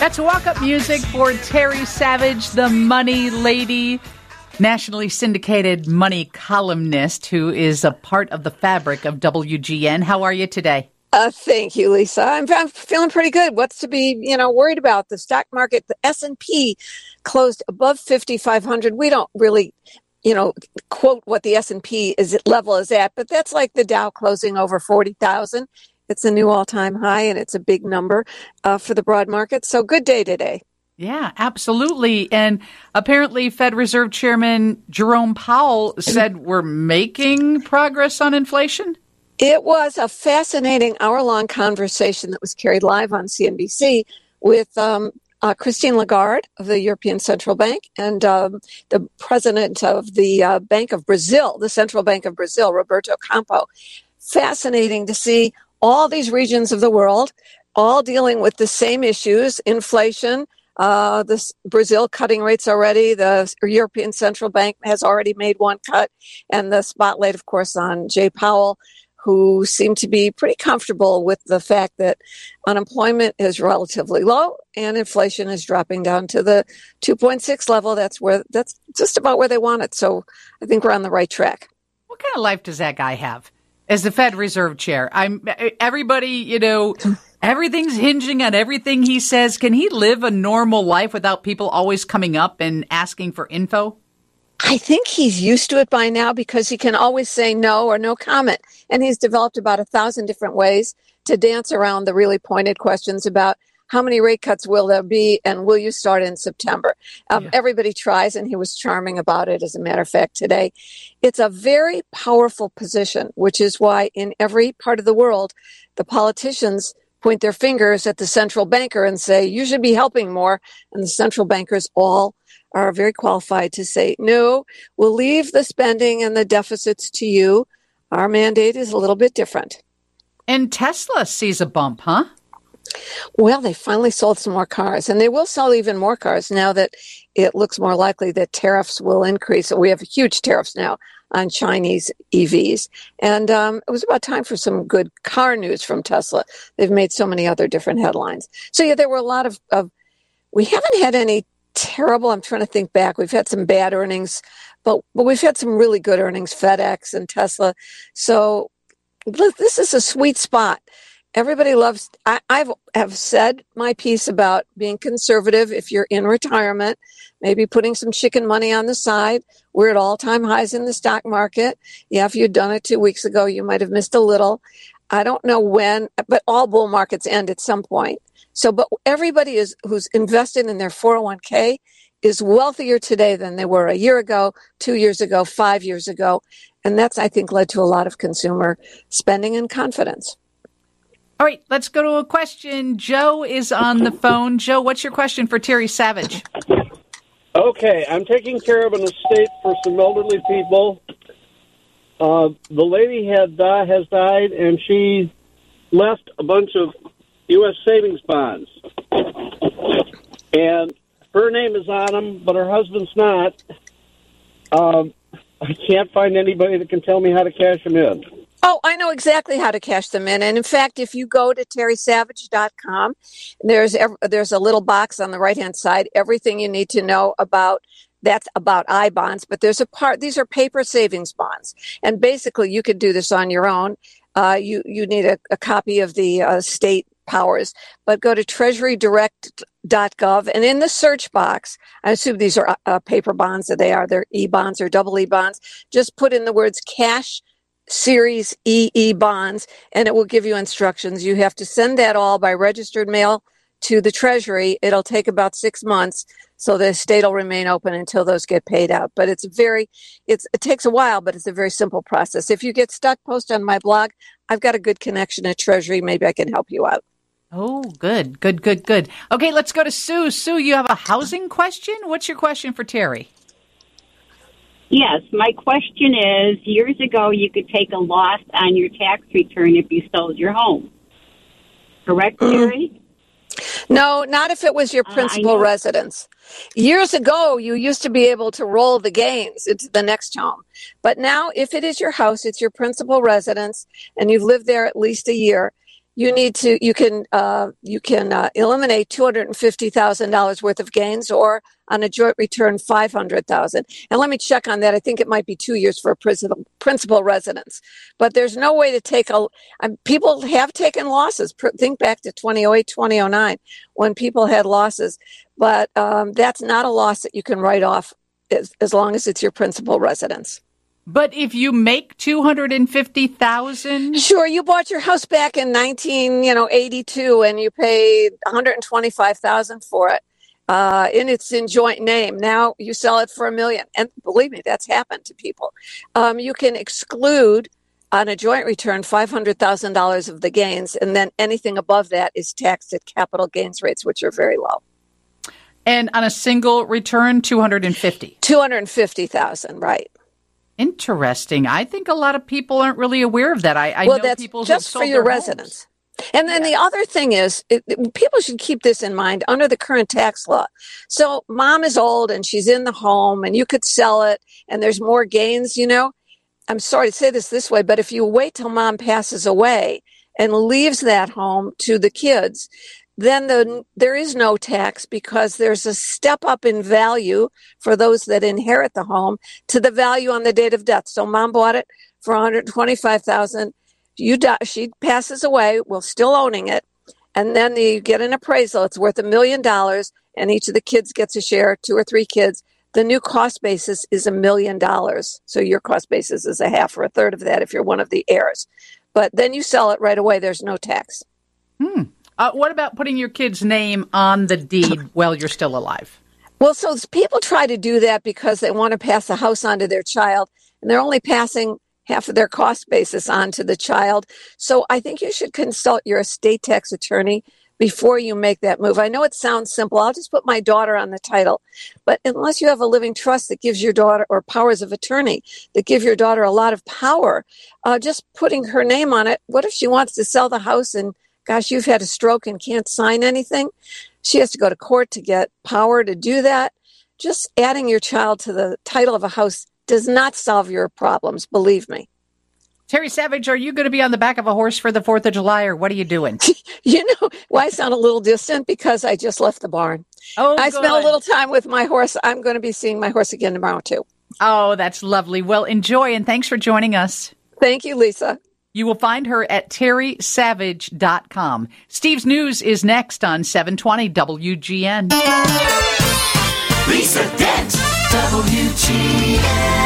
That's walk-up music for Terry Savage, the money lady, nationally syndicated money columnist who is a part of the fabric of WGN. How are you today? Thank you, Lisa. I'm feeling pretty good. What's to be, worried about? The stock market, the S&P closed above 5,500. We don't really, quote what the S&P level is at, but that's like the Dow closing over 40,000. It's a new all-time high, and it's a big number for the broad market. So good day today. Yeah, absolutely. And apparently Fed Reserve Chairman Jerome Powell said we're making progress on inflation. It was a fascinating hour-long conversation that was carried live on CNBC with Christine Lagarde of the European Central Bank and the president of the Bank of Brazil, the Central Bank of Brazil, Roberto Campo. Fascinating to see all these regions of the world all dealing with the same issues, inflation. Brazil cutting rates already. The European Central Bank has already made one cut, and the spotlight, of course, on Jay Powell, who seemed to be pretty comfortable with the fact that unemployment is relatively low and inflation is dropping down to the 2.6 level. That's just about where they want it. So I think we're on the right track. What kind of life does that guy have as the Fed Reserve Chair? Everybody, everything's hinging on everything he says. Can he live a normal life without people always coming up and asking for info? I think he's used to it by now because he can always say no or no comment. And he's developed about 1,000 different ways to dance around the really pointed questions about how many rate cuts will there be and will you start in September? Everybody tries, and he was charming about it, as a matter of fact, today. It's a very powerful position, which is why in every part of the world, the politicians point their fingers at the central banker and say, you should be helping more. And the central bankers all are very qualified to say, no, we'll leave the spending and the deficits to you. Our mandate is a little bit different. And Tesla sees a bump, huh? Well, they finally sold some more cars, and they will sell even more cars now that it looks more likely that tariffs will increase. We have huge tariffs now on Chinese EVs. And it was about time for some good car news from Tesla. They've made so many other different headlines. So, yeah, there were a lot of we haven't had any terrible, I'm trying to think back. We've had some bad earnings, but we've had some really good earnings, FedEx and Tesla. So this is a sweet spot. Everybody loves, I have said my piece about being conservative if you're in retirement, maybe putting some chicken money on the side. We're at all-time highs in the stock market. Yeah, if you'd done it 2 weeks ago, you might have missed a little. I don't know when, but all bull markets end at some point. So, but everybody who's invested in their 401k is wealthier today than they were a year ago, 2 years ago, 5 years ago. And that's, I think, led to a lot of consumer spending and confidence. All right, let's go to a question. Joe is on the phone. Joe, what's your question for Terry Savage? Okay, I'm taking care of an estate for some elderly people. The lady has died, and she left a bunch of U.S. savings bonds. And her name is on them, but her husband's not. I can't find anybody that can tell me how to cash them in. Oh, I know exactly how to cash them in. And in fact, if you go to terrysavage.com, there's a little box on the right-hand side, everything you need to know about. That's about I-bonds, but there's a part, these are paper savings bonds. And basically, you could do this on your own. You need a copy of the state powers, but go to treasurydirect.gov, and in the search box, I assume these are paper bonds, that they're E-bonds or double E bonds, just put in the words cash Series EE bonds, and it will give you instructions. You have to send that all by registered mail to the Treasury. It'll take about 6 months, so the estate will remain open until those get paid out. But it takes a while, but it's a very simple process. If you get stuck, post on my blog. I've got a good connection at Treasury. Maybe I can help you out. Oh, good. Okay, let's go to Sue. Sue, you have a housing question? What's your question for Terry? Yes, my question is, years ago you could take a loss on your tax return if you sold your home. Correct, Terry? No, not if it was your principal residence. Years ago, you used to be able to roll the gains into the next home. But now, if it is your house, it's your principal residence, and you've lived there at least a year, you can eliminate $250,000 worth of gains, or on a joint return, $500,000. And let me check on that. I think it might be 2 years for a principal residence, but there's no way to take people have taken losses. Think back to 2008, 2009, when people had losses, but that's not a loss that you can write off as long as it's your principal residence. But if you make $250,000, sure, you bought your house back in 1982, and you paid $125,000 for it, and it's in joint name. Now you sell it for $1 million, and believe me, that's happened to people. You can exclude on a joint return $500,000 of the gains, and then anything above that is taxed at capital gains rates, which are very low. And on a single return, $250,000, right? Interesting. I think a lot of people aren't really aware of that. I know that's people just for your residence. And then the other thing is, people should keep this in mind under the current tax law. So mom is old and she's in the home, and you could sell it and there's more gains, I'm sorry to say this way, but if you wait till mom passes away and leaves that home to the kids, then there is no tax, because there's a step up in value for those that inherit the home to the value on the date of death. So mom bought it for $125,000. She passes away, we're still owning it, and then you get an appraisal. It's worth $1 million, and each of the kids gets a share, 2 or 3 kids. The new cost basis is $1 million. So your cost basis is a half or a third of that if you're one of the heirs. But then you sell it right away. There's no tax. What about putting your kid's name on the deed while you're still alive? Well, so people try to do that because they want to pass the house on to their child, and they're only passing half of their cost basis on to the child. So I think you should consult your estate tax attorney before you make that move. I know it sounds simple. I'll just put my daughter on the title. But unless you have a living trust that gives your daughter, or powers of attorney that give your daughter a lot of power, just putting her name on it, what if she wants to sell the house and gosh, you've had a stroke and can't sign anything? She has to go to court to get power to do that. Just adding your child to the title of a house does not solve your problems, believe me. Terry Savage, are you going to be on the back of a horse for the 4th of July, or what are you doing? Why I sound a little distant? Because I just left the barn. I spent a little time with my horse. I'm going to be seeing my horse again tomorrow, too. Oh, that's lovely. Well, enjoy, and thanks for joining us. Thank you, Lisa. You will find her at terrysavage.com. Steve's News is next on 720 WGN. Lisa Dent, WGN.